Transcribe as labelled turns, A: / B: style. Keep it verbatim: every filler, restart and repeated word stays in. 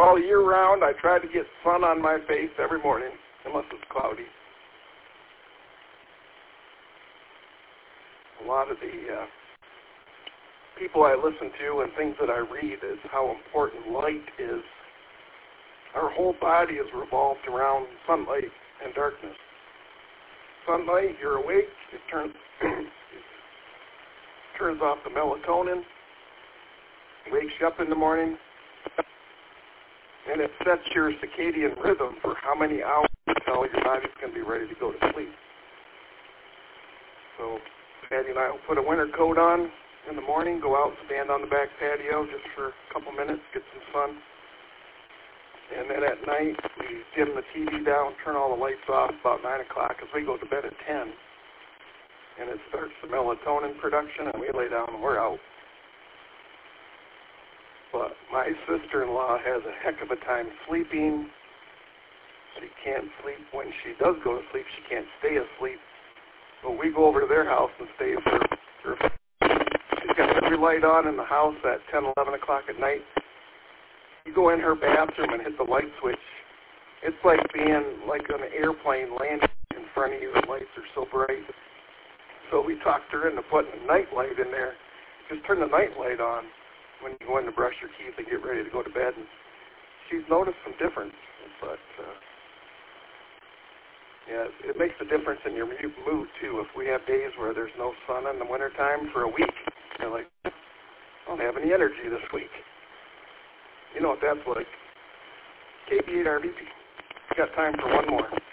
A: all year round, I try to get sun on my face every morning, unless it's cloudy. A lot of the uh, people I listen to and things that I read is how important light is. Our whole body is revolved around sunlight and darkness. Sunlight, you're awake, it turns, it turns off the melatonin, wakes you up in the morning, and it sets your circadian rhythm for how many hours until your body's going to be ready to go to sleep. So Patty and I will put a winter coat on in the morning, go out, stand on the back patio just for a couple minutes, get some sun. And then at night, we dim the T V down, turn all the lights off about nine o'clock because we go to bed at ten. And it starts the melatonin production, and we lay down and we're out. But my sister-in-law has a heck of a time sleeping. She can't sleep. When she does go to sleep, she can't stay asleep. But we go over to their house and stay for, for she's got every light on in the house at ten, eleven o'clock at night. You go in her bathroom and hit the light switch. It's like being like an airplane landing in front of you. The lights are so bright. So we talked her into putting a night light in there. Just turn the night light on when you go in to brush your teeth and get ready to go to bed. And she's noticed some difference. But, uh, yeah, it makes a difference in your mood, too. If we have days where there's no sun in the wintertime for a week, you're like, I don't have any energy this week. You know what that's like. K B eight R B P. Got time for one more.